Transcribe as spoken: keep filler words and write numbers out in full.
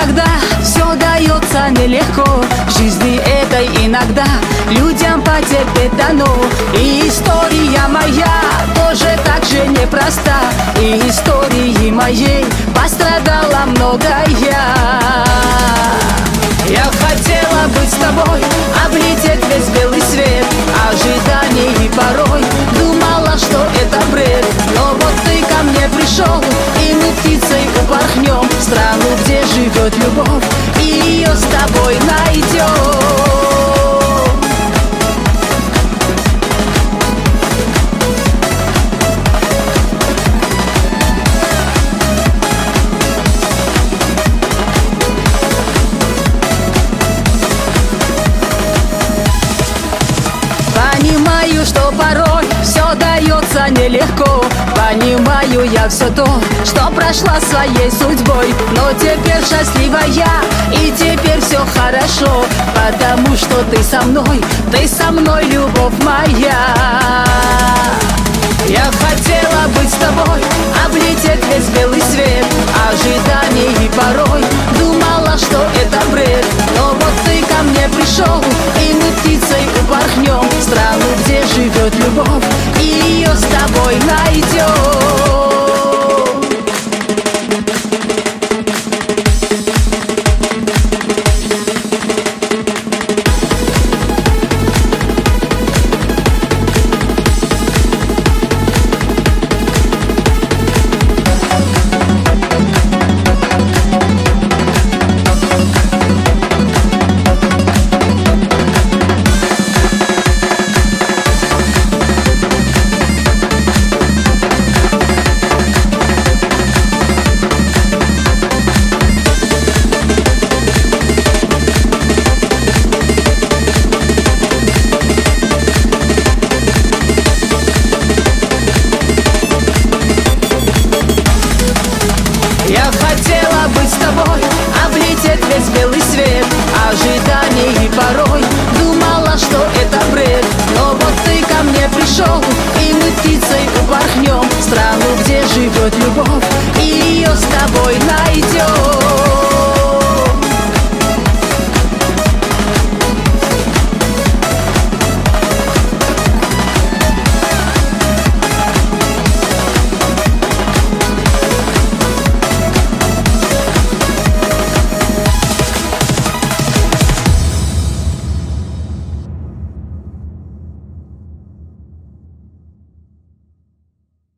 иногда все дается нелегко. В жизни этой иногда людям потерпеть дано. И история моя тоже так же непроста. И истории моей пострадала многое. Я хотела быть с тобой, облететь весь белый свет ожиданий и порой думала, что это бред. Но вот ты ко мне пришел, и мы птицей упорхнем в страну, где живет любовь, и ее с тобой найдем. Понимаю, что порой все дается нелегко. Понимаю я все то, что прошла своей судьбой. Но теперь счастливая, и теперь все хорошо, потому что ты со мной, ты со мной, любовь моя. Я хотела быть с тобой, облететь весь белый свет ожиданий и порой думала, что это бред. Но вот ты ко мне пришел, и мы птицей упорхнем в страну, где живет любовь, и ее с тобой найдем. Я хотела быть с тобой, облететь весь белый свет ожиданий и порой думала, что это бред. Но вот ты ко мне пришел, и мы птицей упорхнем в страну, где живет любовь,